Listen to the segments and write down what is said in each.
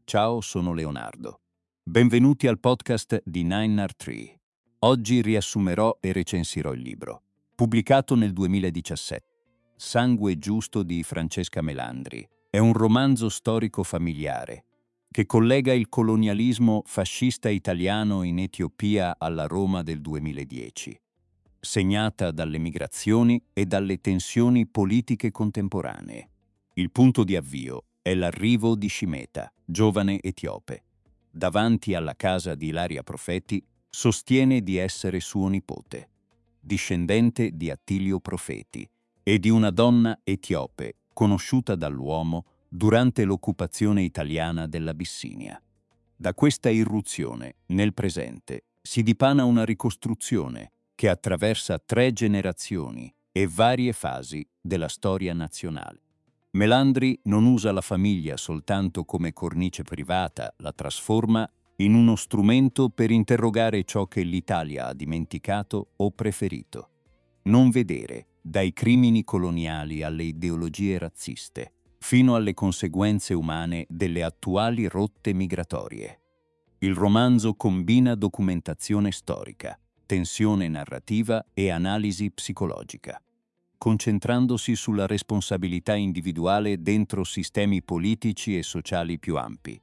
Ciao, sono Leonardo. Benvenuti al podcast di Nine Art Tree. Oggi riassumerò e recensirò il libro, pubblicato nel 2017. Sangue giusto di Francesca Melandri è un romanzo storico familiare che collega il colonialismo fascista italiano in Etiopia alla Roma del 2010, segnata dalle migrazioni e dalle tensioni politiche contemporanee. Il punto di avvio è l'arrivo di Scimeta, giovane etiope. Davanti alla casa di Ilaria Profeti, sostiene di essere suo nipote, discendente di Attilio Profeti e di una donna etiope conosciuta dall'uomo durante l'occupazione italiana dell'Abissinia. Da questa irruzione, nel presente, si dipana una ricostruzione che attraversa 3 generazioni e varie fasi della storia nazionale. Melandri non usa la famiglia soltanto come cornice privata, la trasforma in uno strumento per interrogare ciò che l'Italia ha dimenticato o preferito. Non vedere, dai crimini coloniali alle ideologie razziste, fino alle conseguenze umane delle attuali rotte migratorie. Il romanzo combina documentazione storica, tensione narrativa e analisi psicologica, concentrandosi sulla responsabilità individuale dentro sistemi politici e sociali più ampi.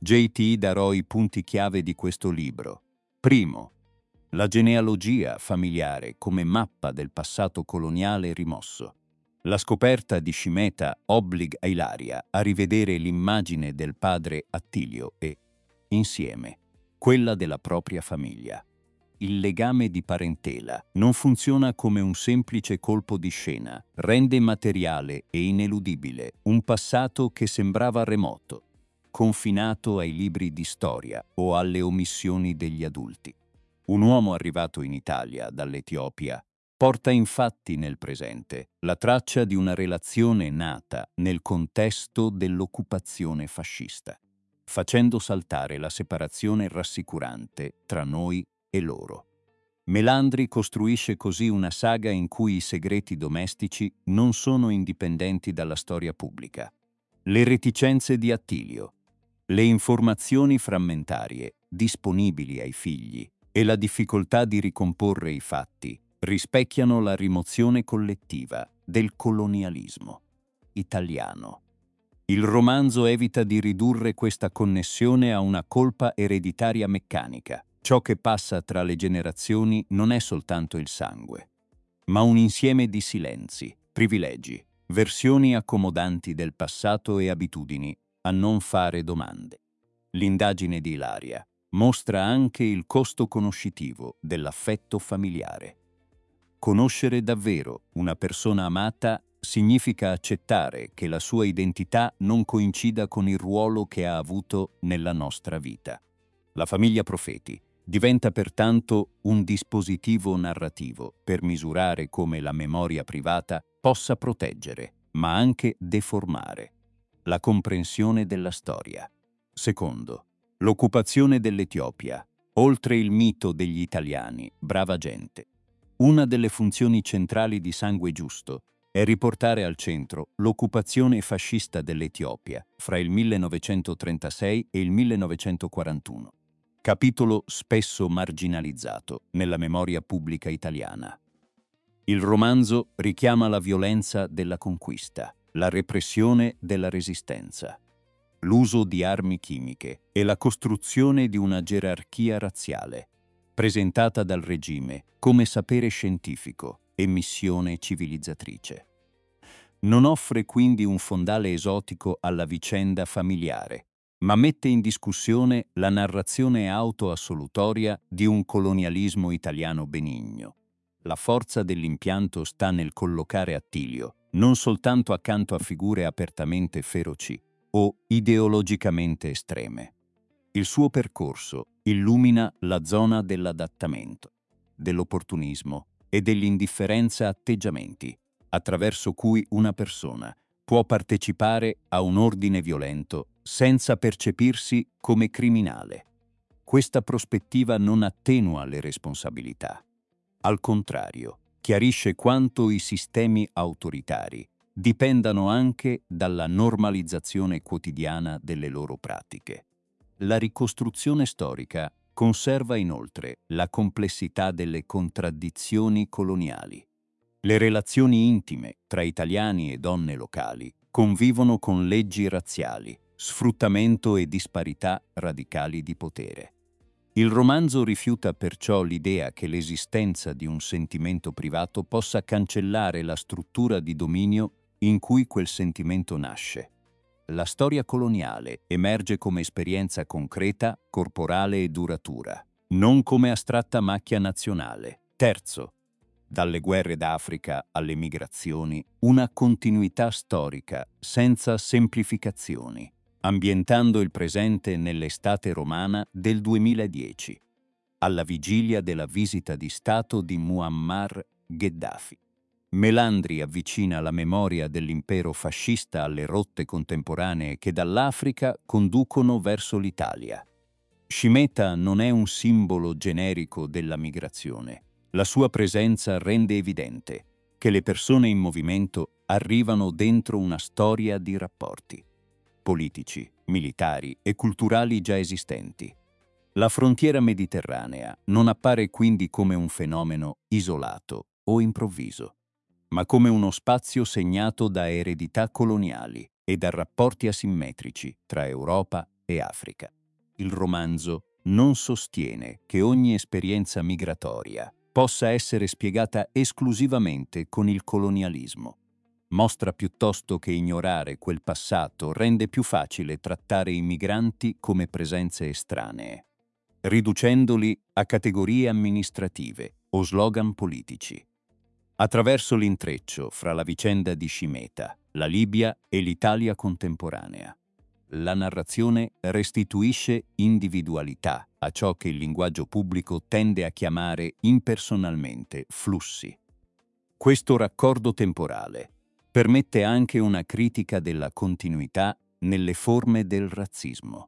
JT darò i punti chiave di questo libro. Primo, la genealogia familiare come mappa del passato coloniale rimosso. La scoperta di Scimeta obbliga Ilaria a rivedere l'immagine del padre Attilio e, insieme, quella della propria famiglia. Il legame di parentela non funziona come un semplice colpo di scena, rende materiale e ineludibile un passato che sembrava remoto, confinato ai libri di storia o alle omissioni degli adulti. Un uomo arrivato in Italia dall'Etiopia porta infatti nel presente la traccia di una relazione nata nel contesto dell'occupazione fascista, facendo saltare la separazione rassicurante tra noi e loro. Melandri costruisce così una saga in cui i segreti domestici non sono indipendenti dalla storia pubblica. Le reticenze di Attilio, le informazioni frammentarie disponibili ai figli e la difficoltà di ricomporre i fatti rispecchiano la rimozione collettiva del colonialismo italiano. Il romanzo evita di ridurre questa connessione a una colpa ereditaria meccanica. Ciò che passa tra le generazioni non è soltanto il sangue, ma un insieme di silenzi, privilegi, versioni accomodanti del passato e abitudini a non fare domande. L'indagine di Ilaria mostra anche il costo conoscitivo dell'affetto familiare. Conoscere davvero una persona amata significa accettare che la sua identità non coincida con il ruolo che ha avuto nella nostra vita. La famiglia Profeti diventa pertanto un dispositivo narrativo per misurare come la memoria privata possa proteggere, ma anche deformare, la comprensione della storia. Secondo, l'occupazione dell'Etiopia, oltre il mito degli italiani, brava gente. Una delle funzioni centrali di Sangue Giusto è riportare al centro l'occupazione fascista dell'Etiopia fra il 1936 e il 1941. Capitolo spesso marginalizzato nella memoria pubblica italiana. Il romanzo richiama la violenza della conquista, la repressione della resistenza, l'uso di armi chimiche e la costruzione di una gerarchia razziale, presentata dal regime come sapere scientifico e missione civilizzatrice. Non offre quindi un fondale esotico alla vicenda familiare, ma mette in discussione la narrazione autoassolutoria di un colonialismo italiano benigno. La forza dell'impianto sta nel collocare Attilio non soltanto accanto a figure apertamente feroci o ideologicamente estreme. Il suo percorso illumina la zona dell'adattamento, dell'opportunismo e dell'indifferenza atteggiamenti, attraverso cui una persona può partecipare a un ordine violento senza percepirsi come criminale. Questa prospettiva non attenua le responsabilità. Al contrario, chiarisce quanto i sistemi autoritari dipendano anche dalla normalizzazione quotidiana delle loro pratiche. La ricostruzione storica conserva inoltre la complessità delle contraddizioni coloniali. Le relazioni intime tra italiani e donne locali convivono con leggi razziali, sfruttamento e disparità radicali di potere. Il romanzo rifiuta perciò l'idea che l'esistenza di un sentimento privato possa cancellare la struttura di dominio in cui quel sentimento nasce. La storia coloniale emerge come esperienza concreta, corporale e duratura, non come astratta macchia nazionale. Terzo, dalle guerre d'Africa alle migrazioni, una continuità storica senza semplificazioni, ambientando il presente nell'estate romana del 2010, alla vigilia della visita di Stato di Muammar Gheddafi. Melandri avvicina la memoria dell'impero fascista alle rotte contemporanee che dall'Africa conducono verso l'Italia. Scimeta non è un simbolo generico della migrazione. La sua presenza rende evidente che le persone in movimento arrivano dentro una storia di rapporti politici, militari e culturali già esistenti. La frontiera mediterranea non appare quindi come un fenomeno isolato o improvviso, ma come uno spazio segnato da eredità coloniali e da rapporti asimmetrici tra Europa e Africa. Il romanzo non sostiene che ogni esperienza migratoria possa essere spiegata esclusivamente con il colonialismo. Mostra piuttosto che ignorare quel passato rende più facile trattare i migranti come presenze estranee, riducendoli a categorie amministrative o slogan politici. Attraverso l'intreccio fra la vicenda di Scimeta, la Libia e l'Italia contemporanea, la narrazione restituisce individualità a ciò che il linguaggio pubblico tende a chiamare impersonalmente flussi. Questo raccordo temporale permette anche una critica della continuità nelle forme del razzismo.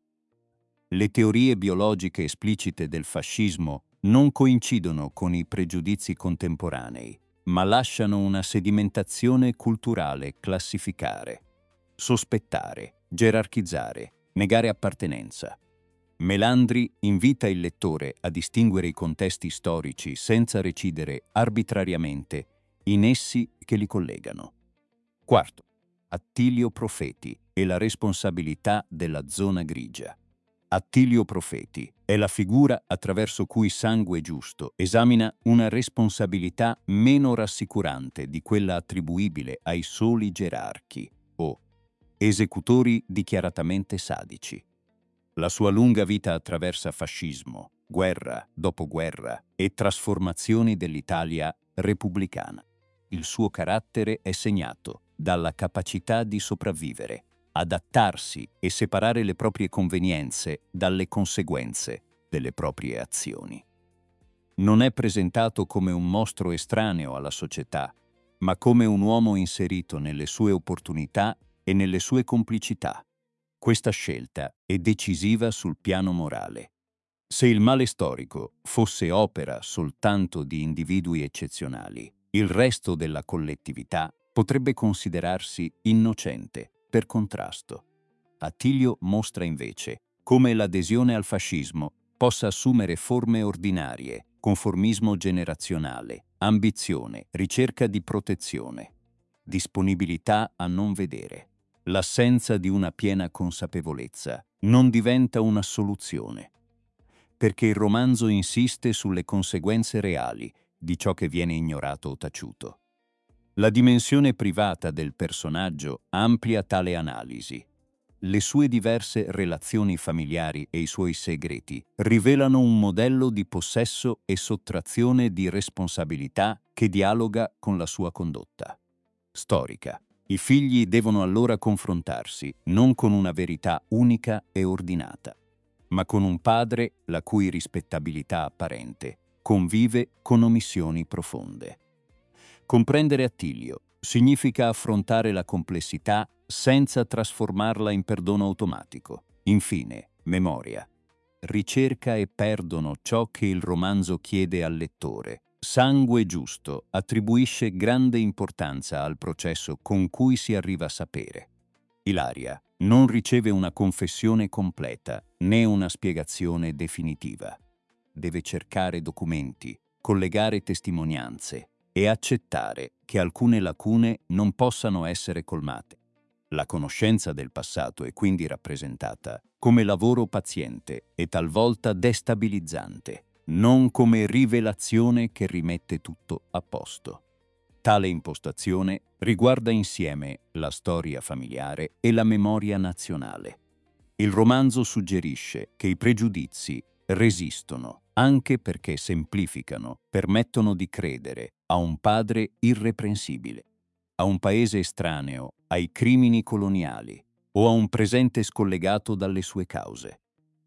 Le teorie biologiche esplicite del fascismo non coincidono con i pregiudizi contemporanei, ma lasciano una sedimentazione culturale classificare, sospettare, gerarchizzare, negare appartenenza. Melandri invita il lettore a distinguere i contesti storici senza recidere arbitrariamente in essi che li collegano. Quarto, Attilio Profeti e la responsabilità della zona grigia. Attilio Profeti è la figura attraverso cui Sangue Giusto esamina una responsabilità meno rassicurante di quella attribuibile ai soli gerarchi o esecutori dichiaratamente sadici. La sua lunga vita attraversa fascismo, guerra, dopoguerra e trasformazioni dell'Italia repubblicana. Il suo carattere è segnato dalla capacità di sopravvivere, adattarsi e separare le proprie convenienze dalle conseguenze delle proprie azioni. Non è presentato come un mostro estraneo alla società, ma come un uomo inserito nelle sue opportunità e nelle sue complicità. Questa scelta è decisiva sul piano morale. Se il male storico fosse opera soltanto di individui eccezionali, il resto della collettività potrebbe considerarsi innocente per contrasto. Attilio mostra invece come l'adesione al fascismo possa assumere forme ordinarie, conformismo generazionale, ambizione, ricerca di protezione, disponibilità a non vedere. L'assenza di una piena consapevolezza non diventa una soluzione, perché il romanzo insiste sulle conseguenze reali di ciò che viene ignorato o taciuto. La dimensione privata del personaggio amplia tale analisi. Le sue diverse relazioni familiari e i suoi segreti rivelano un modello di possesso e sottrazione di responsabilità che dialoga con la sua condotta storica. I figli devono allora confrontarsi non con una verità unica e ordinata, ma con un padre la cui rispettabilità apparente convive con omissioni profonde. Comprendere Attilio significa affrontare la complessità senza trasformarla in perdono automatico. Infine, memoria. Ricerca e perdono ciò che il romanzo chiede al lettore. Sangue Giusto attribuisce grande importanza al processo con cui si arriva a sapere. Ilaria non riceve una confessione completa né una spiegazione definitiva. Deve cercare documenti, collegare testimonianze e accettare che alcune lacune non possano essere colmate. La conoscenza del passato è quindi rappresentata come lavoro paziente e talvolta destabilizzante, non come rivelazione che rimette tutto a posto. Tale impostazione riguarda insieme la storia familiare e la memoria nazionale. Il romanzo suggerisce che i pregiudizi resistono anche perché semplificano, permettono di credere a un padre irreprensibile, a un paese estraneo ai crimini coloniali o a un presente scollegato dalle sue cause.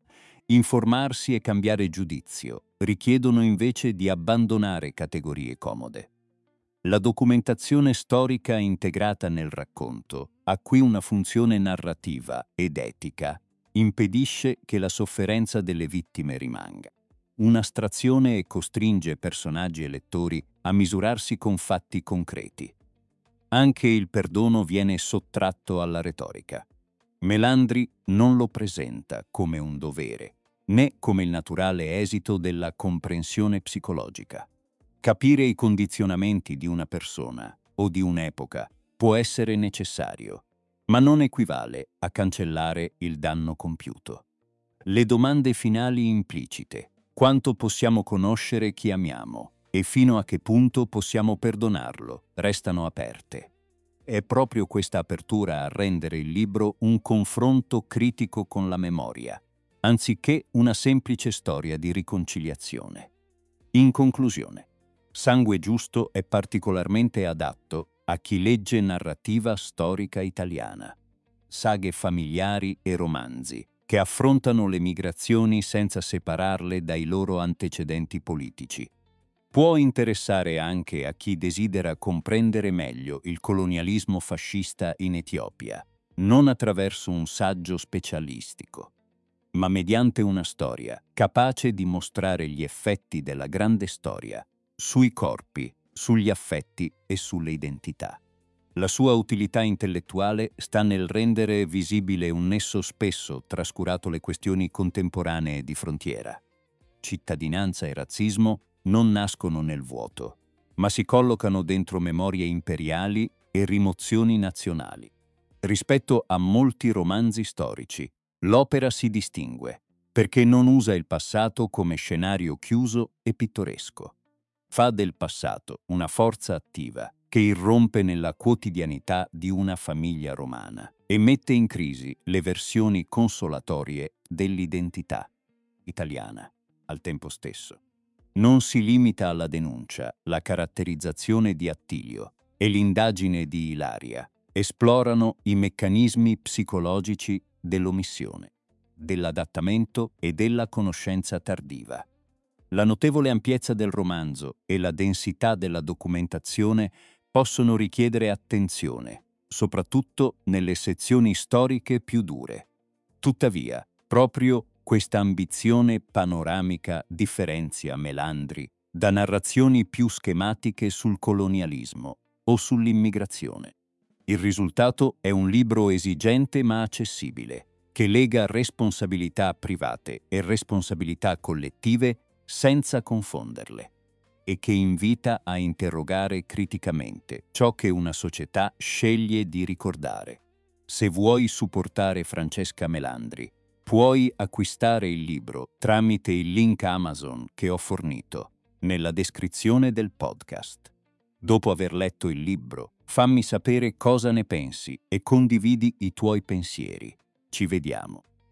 Informarsi e cambiare giudizio richiedono invece di abbandonare categorie comode. La documentazione storica integrata nel racconto ha qui una funzione narrativa ed etica, impedisce che la sofferenza delle vittime rimanga un'astrazione e costringe personaggi e lettori a misurarsi con fatti concreti. Anche il perdono viene sottratto alla retorica. Melandri non lo presenta come un dovere, né come il naturale esito della comprensione psicologica. Capire i condizionamenti di una persona o di un'epoca può essere necessario, ma non equivale a cancellare il danno compiuto. Le domande finali implicite: quanto possiamo conoscere chi amiamo e fino a che punto possiamo perdonarlo, restano aperte. È proprio questa apertura a rendere il libro un confronto critico con la memoria, anziché una semplice storia di riconciliazione. In conclusione, Sangue Giusto è particolarmente adatto a chi legge narrativa storica italiana, saghe familiari e romanzi che affrontano le migrazioni senza separarle dai loro antecedenti politici. Può interessare anche a chi desidera comprendere meglio il colonialismo fascista in Etiopia, non attraverso un saggio specialistico, ma mediante una storia capace di mostrare gli effetti della grande storia sui corpi, sugli affetti e sulle identità. La sua utilità intellettuale sta nel rendere visibile un nesso spesso trascurato le questioni contemporanee di frontiera. Cittadinanza e razzismo non nascono nel vuoto, ma si collocano dentro memorie imperiali e rimozioni nazionali. Rispetto a molti romanzi storici, l'opera si distingue perché non usa il passato come scenario chiuso e pittoresco. Fa del passato una forza attiva che irrompe nella quotidianità di una famiglia romana e mette in crisi le versioni consolatorie dell'identità italiana al tempo stesso. Non si limita alla denuncia, la caratterizzazione di Attilio e l'indagine di Ilaria esplorano i meccanismi psicologici dell'omissione, dell'adattamento e della conoscenza tardiva. La notevole ampiezza del romanzo e la densità della documentazione possono richiedere attenzione, soprattutto nelle sezioni storiche più dure. Tuttavia, proprio questa ambizione panoramica differenzia Melandri da narrazioni più schematiche sul colonialismo o sull'immigrazione. Il risultato è un libro esigente ma accessibile, che lega responsabilità private e responsabilità collettive senza confonderle, e che invita a interrogare criticamente ciò che una società sceglie di ricordare. Se vuoi supportare Francesca Melandri, puoi acquistare il libro tramite il link Amazon che ho fornito nella descrizione del podcast. Dopo aver letto il libro, fammi sapere cosa ne pensi e condividi i tuoi pensieri. Ci vediamo.